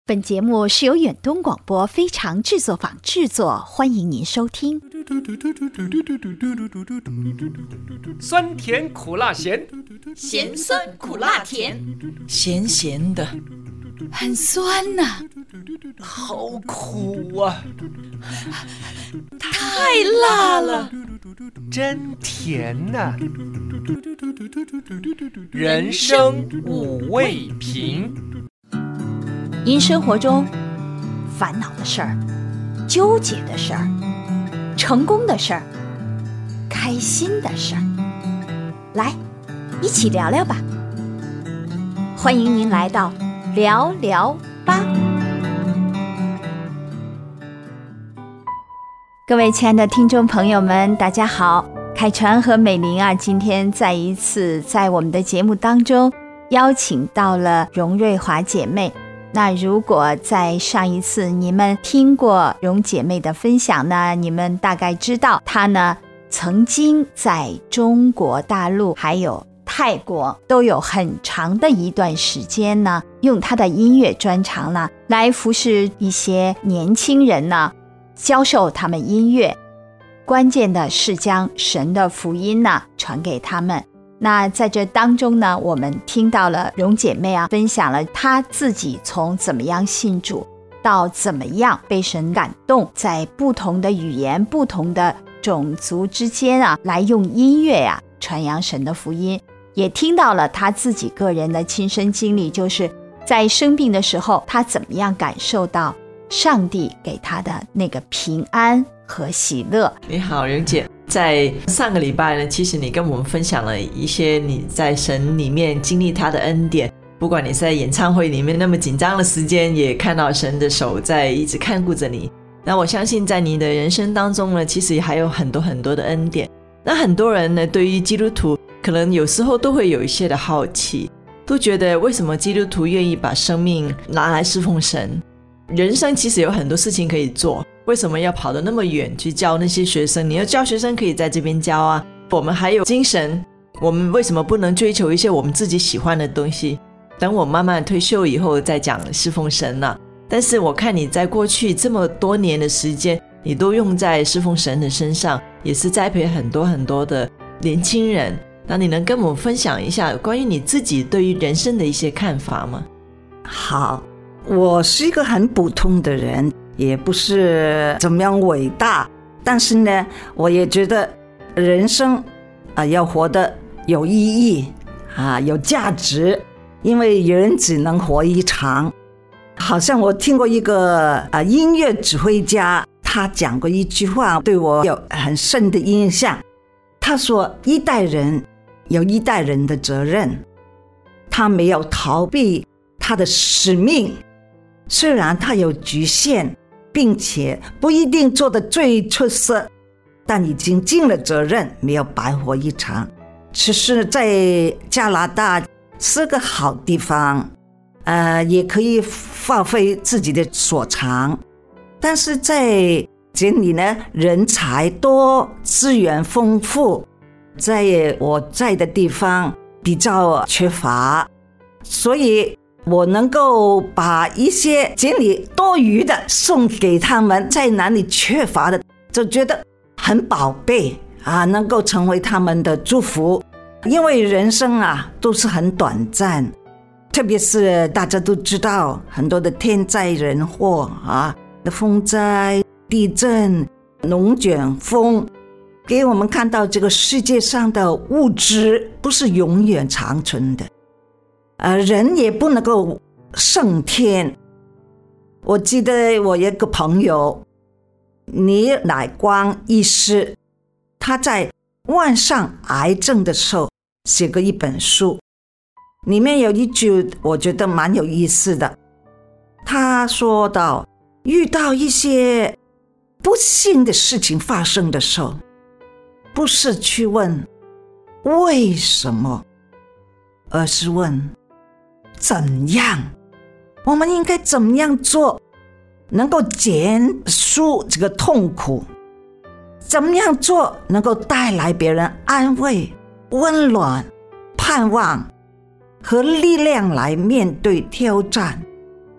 本节目是由远东广播非常制作坊制作，欢迎您收听。 酸甜苦辣咸， 咸酸苦辣甜， 咸咸的， 很酸呐， 好苦啊， 太辣了， 真甜呐。人生五味瓶。 因生活中烦恼的事儿、纠结的事儿、成功的事儿、开心的事儿，来一起聊聊吧。欢迎您来到聊聊吧。各位亲爱的听众朋友们，大家好。凯传和美玲啊，今天再一次在我们的节目当中邀请到了荣瑞华姐妹。那如果在上一次你们听过荣姐妹的分享呢，你们大概知道她呢曾经在中国大陆还有泰国都有很长的一段时间呢，用她的音乐专长呢来服侍一些年轻人呢，教授他们音乐，关键的是将神的福音呢传给他们。那在这当中呢，我们听到了荣姐妹啊分享了她自己从怎么样信主到怎么样被神感动，在不同的语言、不同的种族之间啊，来用音乐啊传扬神的福音。也听到了她自己个人的亲身经历，就是在生病的时候，她怎么样感受到上帝给她的那个平安和喜乐。 你好，荣姐。在上个礼拜呢，其实你跟我们分享了一些你在神里面经历他的恩典，不管你是在演唱会里面那么紧张的时间，也看到神的手在一直看顾着你。那我相信在你的人生当中呢，其实还有很多很多的恩典。那很多人呢，对于基督徒可能有时候都会有一些的好奇，都觉得为什么基督徒愿意把生命拿来侍奉神？人生其实有很多事情可以做，为什么要跑得那么远去教那些学生？你要教学生可以在这边教啊，我们还有精神，我们为什么不能追求一些我们自己喜欢的东西？等我慢慢退休以后再讲侍奉神啊。但是我看你在过去这么多年的时间，你都用在侍奉神的身上，也是栽培很多很多的年轻人。那你能跟我们分享一下关于你自己对于人生的一些看法吗？ 好，我是一个很普通的人，也不是怎么样伟大，但是呢，我也觉得人生要活得有意义有价值，因为人只能活一场。好像我听过一个音乐指挥家，他讲过一句话，对我有很深的印象。他说，一代人有一代人的责任，他没有逃避他的使命，虽然他有局限，并且不一定做得最出色，但已经尽了责任，没有白活一场。其实在加拿大是个好地方，也可以发挥自己的所长，但是在这里呢，人才多，资源丰富，在我在的地方比较缺乏，所以我能够把一些这里多余的送给他们，在哪里缺乏的就觉得很宝贝能够成为他们的祝福。因为人生都是很短暂，特别是大家都知道很多的天灾人祸风灾、地震、龙卷风，给我们看到这个世界上的物质不是永远长存的，人也不能够升天。我记得我有一个朋友倪乃光医师，他在患上癌症的时候写过一本书，里面有一句我觉得蛮有意思的。他说到，遇到一些不幸的事情发生的时候，不是去问为什么，而是问怎样，我们应该怎么样做能够减舒这个痛苦，怎么样做能够带来别人安慰、温暖、盼望和力量来面对挑战。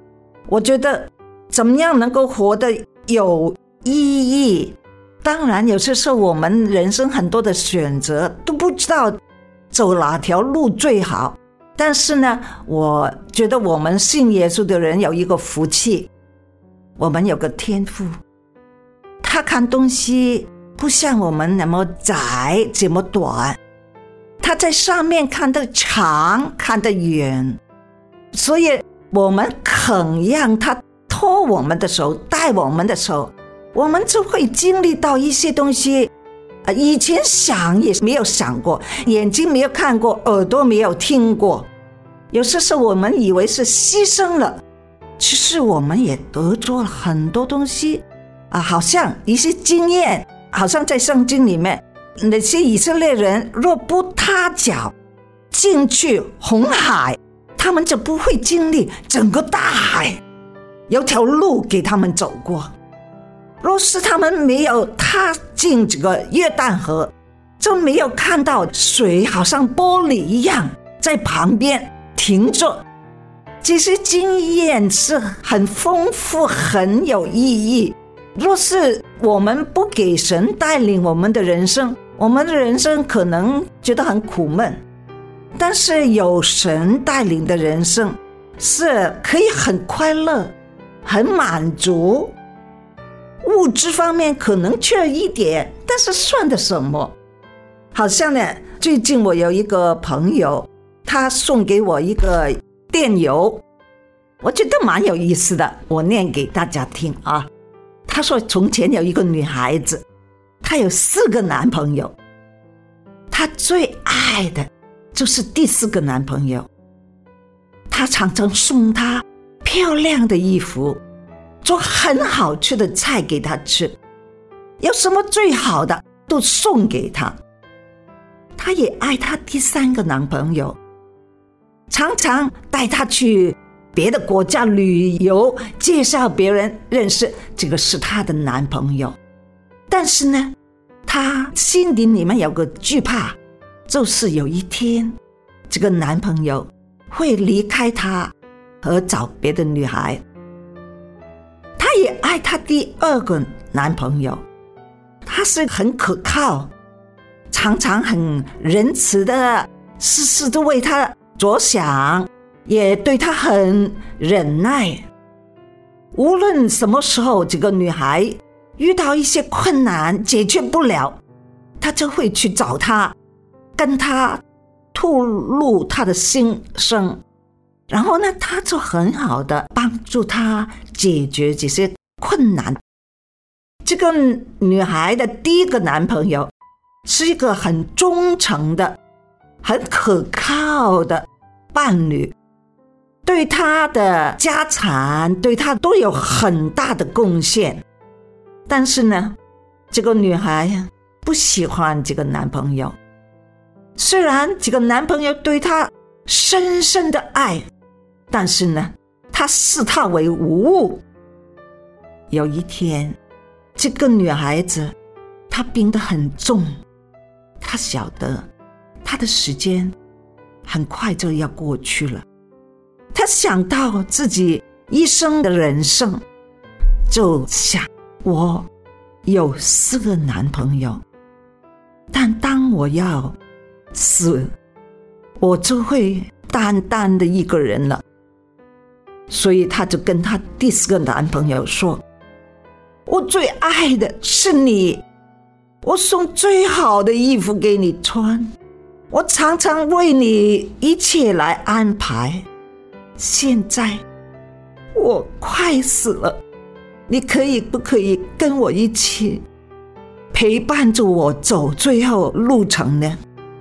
我觉得怎么样能够活得有意义，当然有些时候我们人生很多的选择都不知道走哪条路最好，但是呢，我觉得我们信耶稣的人有一个福气，我们有个天父，他看东西不像我们那么窄这么短，他在上面看得长看得远，所以我们肯让他拖我们的手带我们的手，我们就会经历到一些东西以前想也没有想过，眼睛没有看过，耳朵没有听过，有些时候我们以为是牺牲了，其实我们也得着了很多东西好像一些经验，好像在圣经里面那些以色列人若不踏脚进去红海，他们就不会经历整个大海，有条路给他们走过。若是他们没有踏进这个约旦河，就没有看到水好像玻璃一样在旁边停着。这些经验是很丰富很有意义，若是我们不给神带领我们的人生，我们的人生可能觉得很苦闷，但是有神带领的人生是可以很快乐很满足，物质方面可能缺一点，但是算得什么。好像呢，最近我有一个朋友，他送给我一个电邮，我觉得蛮有意思的，我念给大家听啊。他说从前有一个女孩子，她有4个男朋友，她最爱的就是第4个男朋友，她常常送她漂亮的衣服，做很好吃的菜给她吃，有什么最好的都送给她。她也爱她第3个男朋友，常常带她去别的国家旅游，介绍别人认识这个是她的男朋友。但是呢，她心底里面有个惧怕，就是有一天这个男朋友会离开她和找别的女孩。她也爱她第2个男朋友，他是很可靠，常常很仁慈的，事事都为她着想，也对她很忍耐。无论什么时候这个女孩遇到一些困难解决不了，她就会去找她，跟她吐露她的心声，然后呢，她就很好的帮助她解决这些困难。这个女孩的第1个男朋友是一个很忠诚的很可靠的伴侣，对她的家产对她都有很大的贡献。但是呢，这个女孩不喜欢这个男朋友，虽然这个男朋友对她深深的爱，但是呢，她视他为无物。有一天，这个女孩子她病得很重，她晓得她的时间很快就要过去了，她想到自己一生的人生，就想我有4个男朋友，但当我要死，我就会单单的一个人了。所以她就跟她第4个男朋友说，我最爱的是你，我送最好的衣服给你穿，我常常为你一切来安排，现在我快死了，你不可以跟我一起陪伴着我走最后路程呢？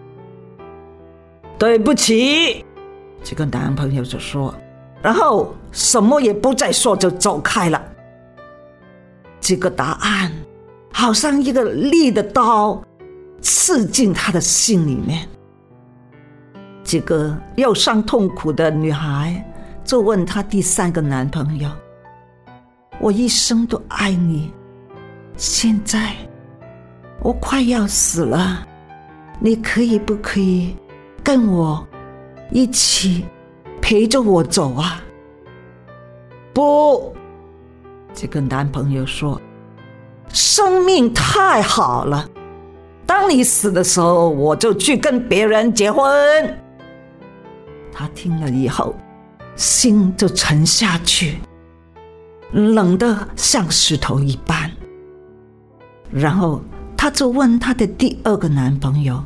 对不起，这个男朋友就说，然后什么也不再说就走开了。这个答案好像一个利的刀刺进他的心里面。这个忧伤痛苦的女孩就问她第3个男朋友，我一生都爱你，现在我快要死了，你不可以跟我一起陪着我走啊？ 不，这个男朋友说，生命太好了，当你死的时候，我就去跟别人结婚。他听了以后，心就沉下去，冷得像石头一般。然后他就问他的第二个男朋友，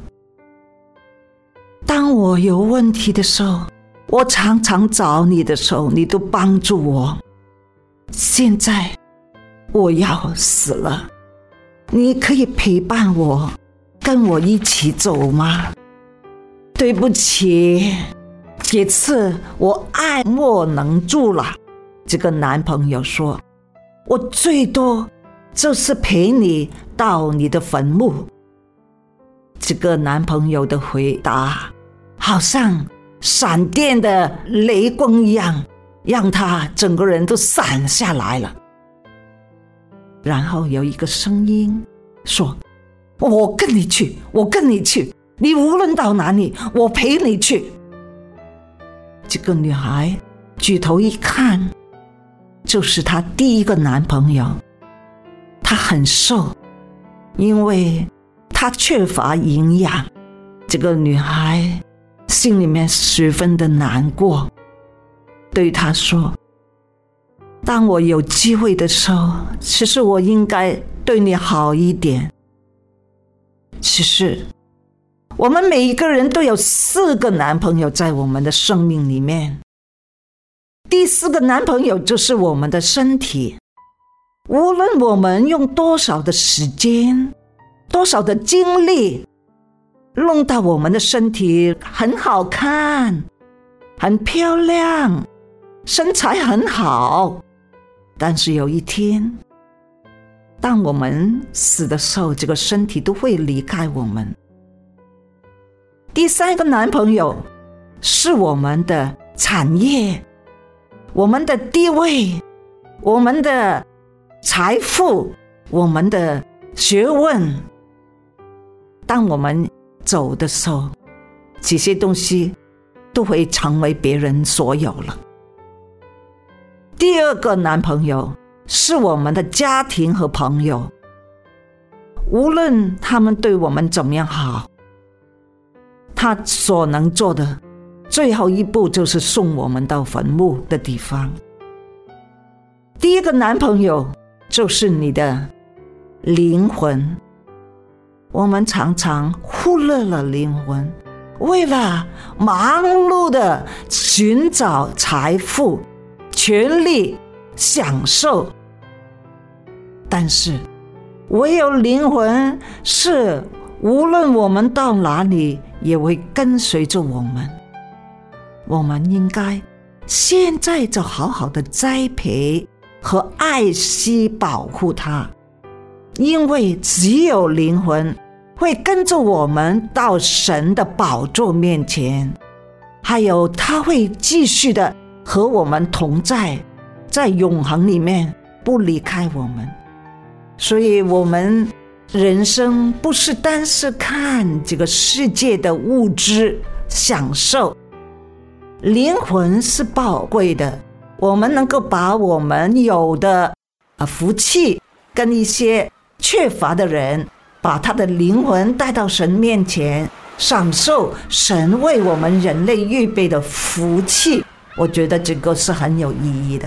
当我有问题的时候，我常常找你的时候，你都帮助我，现在我要死了，你可以陪伴我，跟我一起走吗？对不起，这次我爱莫能助了。这个男朋友说，我最多就是陪你到你的坟墓。这个男朋友的回答好像闪电的雷光一样，让他整个人都散下来了。然后有一个声音说，我跟你去，我跟你去，你无论到哪里，我陪你去。这个女孩举头一看，就是她第一个男朋友。她很瘦，因为她缺乏营养。这个女孩心里面十分的难过，对他说，当我有机会的时候，其实我应该对你好一点。其实我们每一个人都有4个男朋友在我们的生命里面，第4个男朋友就是我们的身体。无论我们用多少的时间，多少的精力，弄到我们的身体很好看，很漂亮，身材很好，但是有一天，当我们死的时候，这个身体都会离开我们。第3个男朋友是我们的产业，我们的地位，我们的财富，我们的学问。当我们走的时候，这些东西都会成为别人所有了。第2个男朋友是我们的家庭和朋友，无论他们对我们怎么样好，他所能做的最后一步就是送我们到坟墓的地方。第1个男朋友就是你的灵魂。我们常常忽略了灵魂，为了忙碌的寻找财富、权力、享受。但是唯有灵魂是无论我们到哪里也会跟随着我们。我们应该现在就好好的栽培和爱惜保护它，因为只有灵魂会跟着我们到神的宝座面前，还有他会继续的和我们同在，在永恒里面不离开我们。所以我们人生不是单是看这个世界的物质享受，灵魂是宝贵的。我们能够把我们有的福气跟一些缺乏的人，把他的灵魂带到神面前，享受神为我们人类预备的福气。我觉得这个是很有意义的。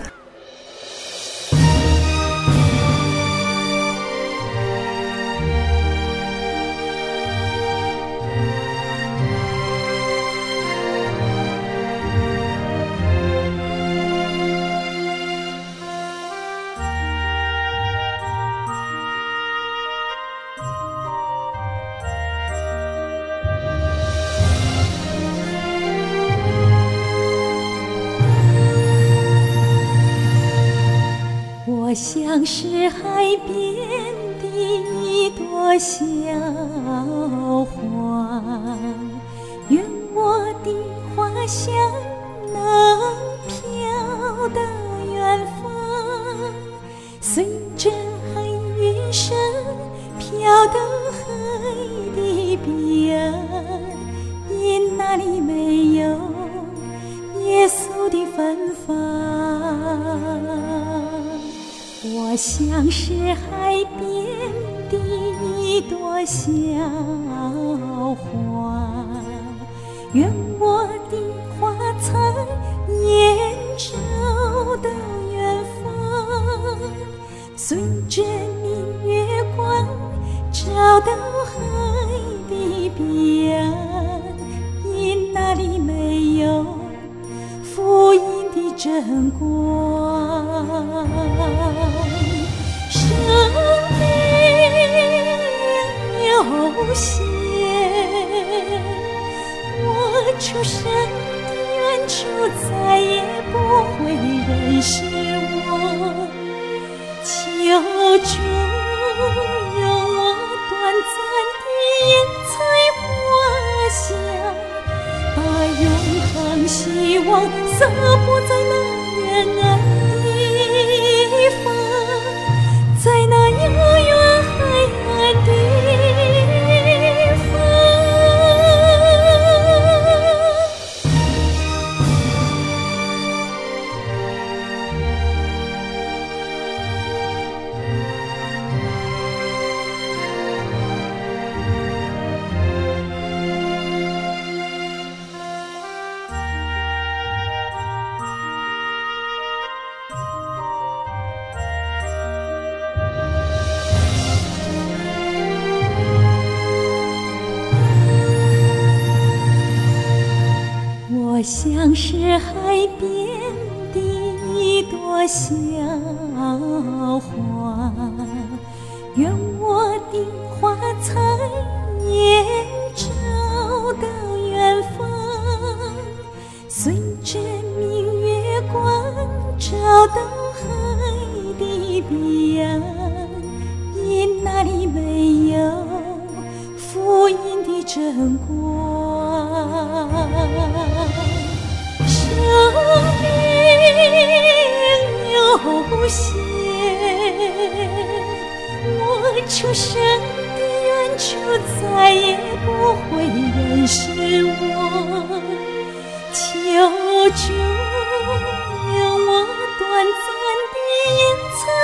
我像是海边的一朵小花，愿我的花香能飘到远方，随着海云声飘到海的彼岸，因那里没有耶稣的芬芳。我像是海边的一朵小花，愿我的花彩延照到远方，随着明月光照到海的彼岸，因那里没有福音的真光。生命有限，我出生的远处再也不会认识我，求主用我短暂的眼采花香，把永恒希望散布在那远岸地方，在那遥远海岸地方。我像是海边的一朵小花，愿我的花彩延照到远方，随着明月光照到海的彼岸，因那里没有福音的真光。生命有限，我出生的远处再也不会认识我，求主用我短暂的眼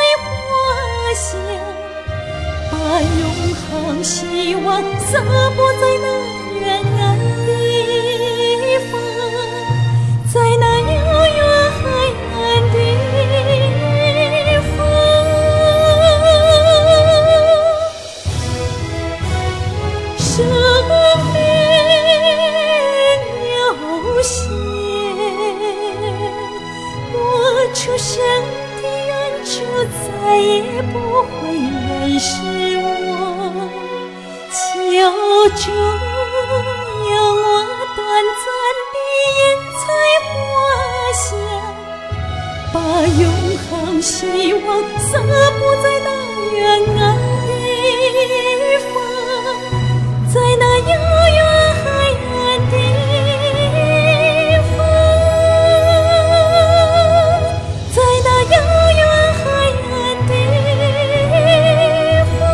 采花香，把永恒希望散布在那远岸地方，在那遥远海岸地方。生命有限，我出生的远处再也不会认识我，求主用我短暂的眼采花香，把永恒希望散布在那远岸地方，在那遥远海岸地方，在那遥远海岸地方。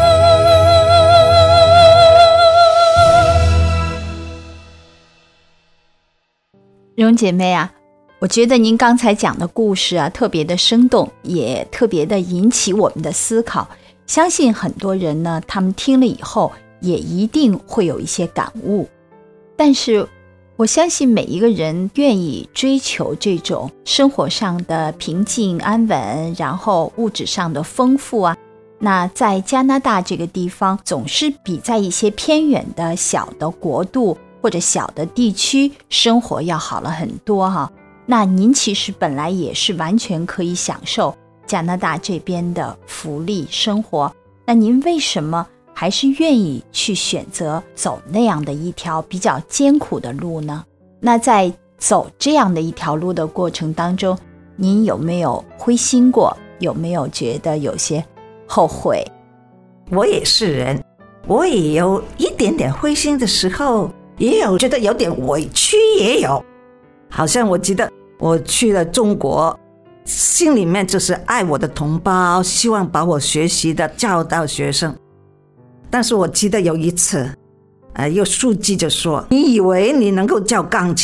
蓉姐妹啊，我觉得您刚才讲的故事啊，特别的生动，也特别的引起我们的思考。相信很多人呢，他们听了以后也一定会有一些感悟。但是我相信每一个人愿意追求这种生活上的平静安稳，然后物质上的丰富啊，那在加拿大这个地方总是比在一些偏远的小的国度或者小的地区生活要好了很多哈。那您其实本来也是完全可以享受加拿大这边的福利生活，那您为什么还是愿意去选择走那样的一条比较艰苦的路呢？那在走这样的一条路的过程当中，您有没有灰心过？有没有觉得有些后悔？ 我也是人，我也有一点点灰心的时候，也有觉得有点委屈，也有。好像我记得我去了中国，心里面就是爱我的同胞，希望把我学习的教导学生。但是我记得有一次有书记就说，你以为你能够教钢琴，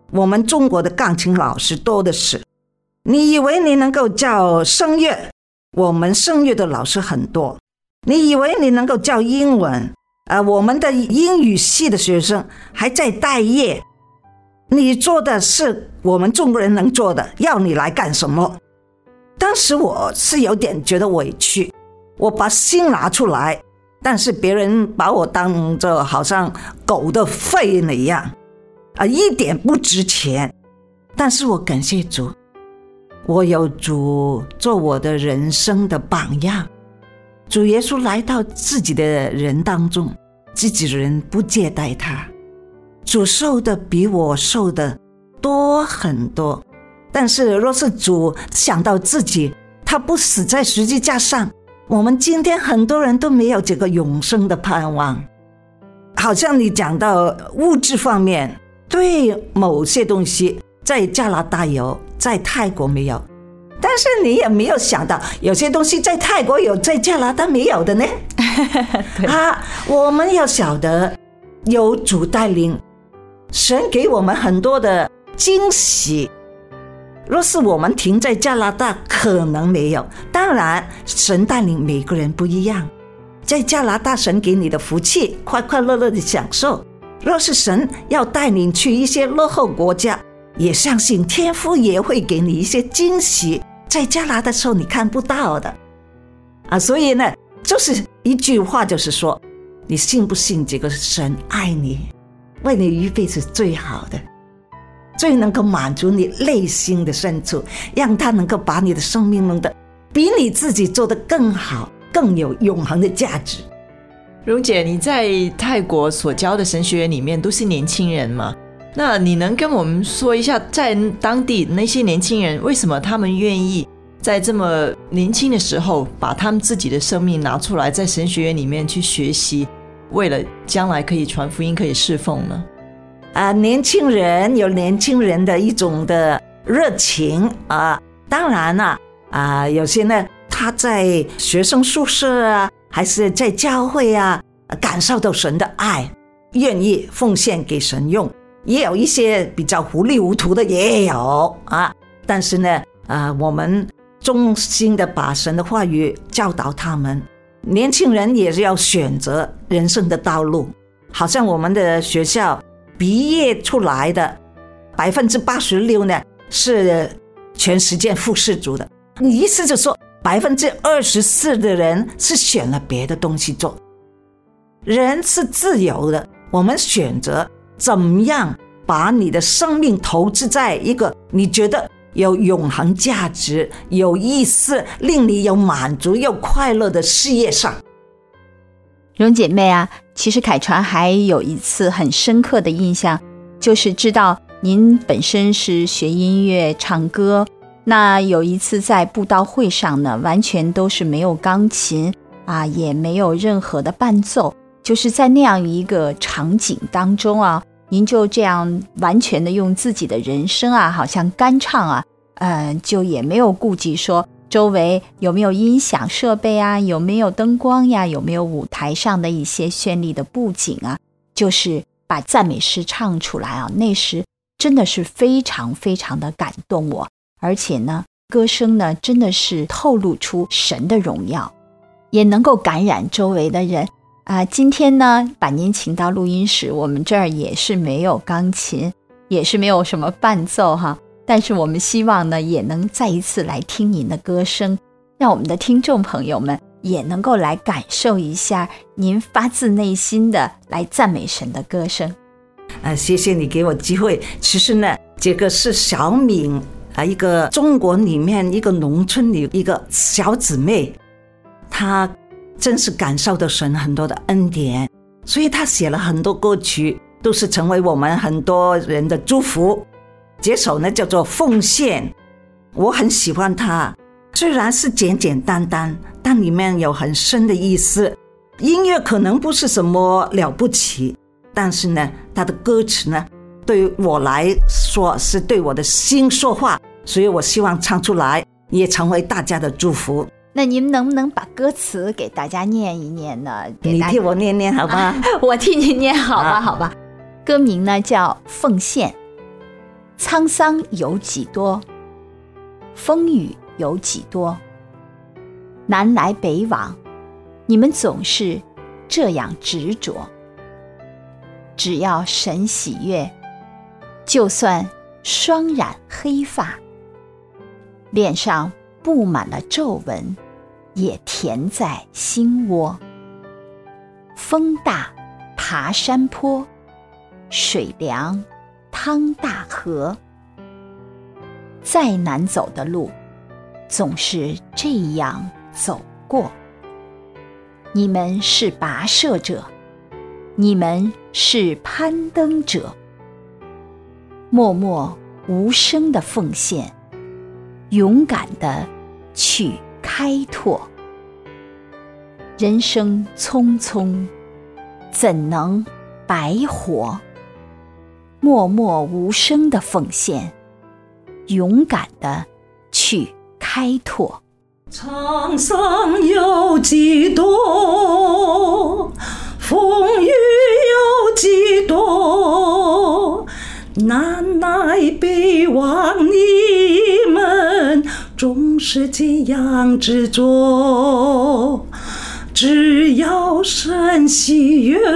我们中国的钢琴老师多的是。你以为你能够教声乐，我们声乐的老师很多。你以为你能够教英文，我们的英语系的学生还在待业。你做的是我们中国人能做的，要你来干什么？当时我是有点觉得委屈，我把心拿出来，但是别人把我当作好像狗的肺那样，一点不值钱。但是我感谢主，我有主做我的人生的榜样。主耶稣来到自己的人当中，自己的人不接待他。主受的比我受的多很多，但是若是主想到自己，他不死在十字架上，我们今天很多人都没有这个永生的盼望。好像你讲到物质方面，对某些东西在加拿大有，在泰国没有，但是你也没有想到有些东西在泰国有，在加拿大没有的呢。我们要晓得有主带领，神给我们很多的惊喜。若是我们停在加拿大，可能没有。当然神带领每个人不一样，在加拿大神给你的福气，快快乐乐的享受。若是神要带你去一些落后国家，也相信天父也会给你一些惊喜，在加拿大的时候你看不到的所以呢，就是一句话，就是说你信不信这个神爱你，为你预备是最好的，最能够满足你内心的深处，让他能够把你的生命弄得比你自己做得更好，更有永恒的价值。 蓉姐，你在泰国所教的神学院里面都是年轻人嘛？那你能跟我们说一下，在当地那些年轻人为什么他们愿意在这么年轻的时候把他们自己的生命拿出来，在神学院里面去学习，为了将来可以传福音，可以侍奉呢？ 年轻人有年轻人的一种的热情当然有些呢，他在学生宿舍还是在教会感受到神的爱，愿意奉献给神用。也有一些比较糊里糊涂的也有但是呢我们衷心的把神的话语教导他们。年轻人也是要选择人生的道路，好像我们的学校毕业出来的 86% 呢是全时间服侍主的，你意思就是说 24% 的人是选了别的东西做。人是自由的，我们选择怎么样把你的生命投资在一个你觉得有永恒价值、有意思、令你有满足又快乐的事业上。 蓉姐妹其实凯传还有一次很深刻的印象，就是知道您本身是学音乐唱歌，那有一次在布道会上呢，完全都是没有钢琴也没有任何的伴奏，就是在那样一个场景当中您就这样完全的用自己的人生好像干唱就也没有顾及说周围有没有音响设备有没有灯光有没有舞台上的一些绚丽的布景就是把赞美诗唱出来那时真的是非常非常的感动我，而且呢歌声呢真的是透露出神的荣耀，也能够感染周围的人今天呢把您请到录音室，我们这儿也是没有钢琴，也是没有什么伴奏但是我们希望呢也能再一次来听您的歌声，让我们的听众朋友们也能够来感受一下您发自内心的来赞美神的歌声。 谢谢你给我机会。其实呢这个是小敏一个中国里面一个农村里一个小姊妹，她真是感受到神很多的恩典，所以她写了很多歌曲，都是成为我们很多人的祝福。这首呢叫做奉献，我很喜欢它，虽然是简简单单，但里面有很深的意思。音乐可能不是什么了不起，但是呢它的歌词呢对我来说是对我的心说话，所以我希望唱出来也成为大家的祝福。 那您能不能把歌词给大家念一念呢？ 你替我念念好吧？ 我替您念好吧，好吧。歌名呢叫奉献。 沧桑有几多，风雨有几多。南来北往，你们总是这样执着。只要神喜悦，就算双染黑发，脸上布满了皱纹，也甜在心窝。风大爬山坡，水凉趟大河。再难走的路，总是这样走过。你们是跋涉者，你们是攀登者，默默无声的奉献，勇敢的去开拓。人生匆匆，怎能白活？默默无声的奉献，勇敢的去开拓。 沧桑有几多，风雨有几多，南来北往，你们总是这样执着。只要神喜悦，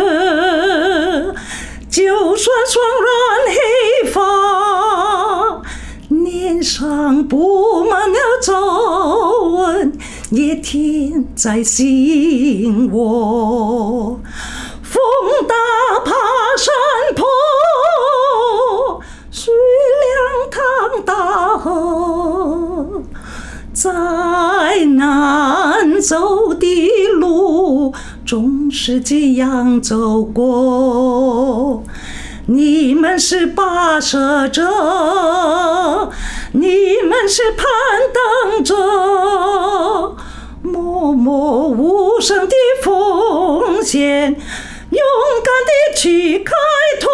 就算双染黑发，脸上布满了皱纹，也甜在心窝。风大爬山坡，水凉趟大河，再难走的路，总是这样走过。你们是跋涉者，你们是攀登者，默默无声的奉献，勇敢的去开拓。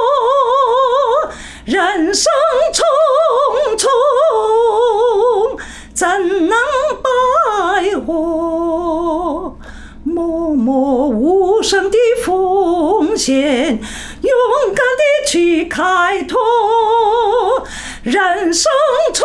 人生匆匆，怎能白活？默默无声的奉献，勇敢的去开拓。人生匆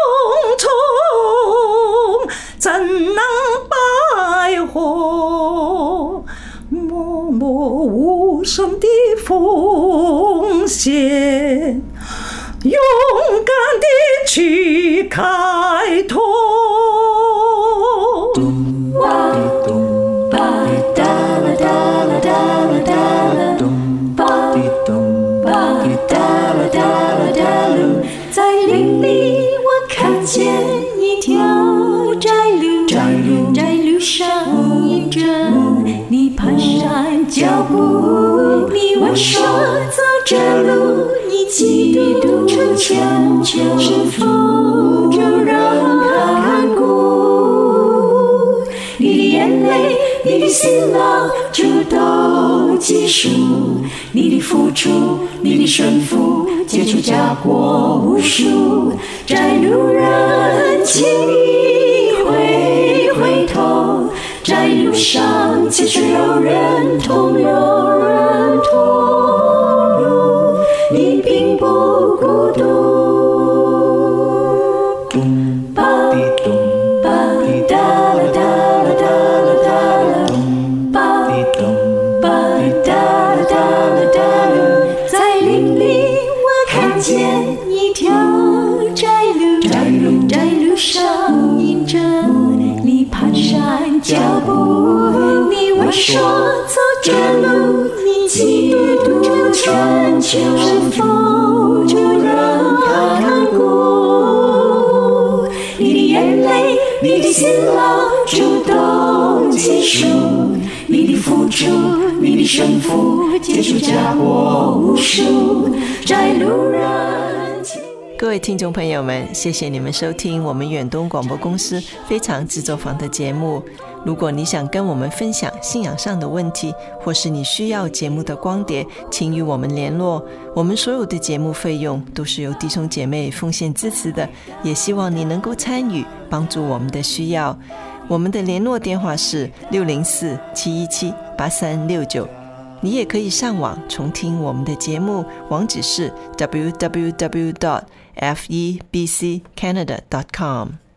匆，怎能白活？默默无声的奉献，勇敢的去开拓。 在林里我看见一条窄路，窄路上印着你蹒跚脚步，你问说走这路你几度成就，是否就让它看顾？你的眼泪，你的辛劳就都记数，你的付出，你的顺服，结出家果无数。窄路人，请你回头，窄路上其实有人同路，你并不孤独。在林里我看见一条窄路上印着你蹒跚脚步，你问说走这路你几度成就，是否就让它看顾？你的眼泪，你的辛劳就都记数，你的付出，你的顺服，结出家果无数。窄路人。 各位听众朋友们，谢谢你们收听我们远东广播公司非常制作坊的节目。如果你想跟我们分享信仰上的问题，或是你需要节目的光碟，请与我们联络。我们所有的节目费用都是由弟兄姐妹奉献支持的，也希望你能够参与，帮助我们的需要。我们的联络电话是604-717-8369。你也可以上网重听我们的节目，网址是www.awr.org。 febccanada.com。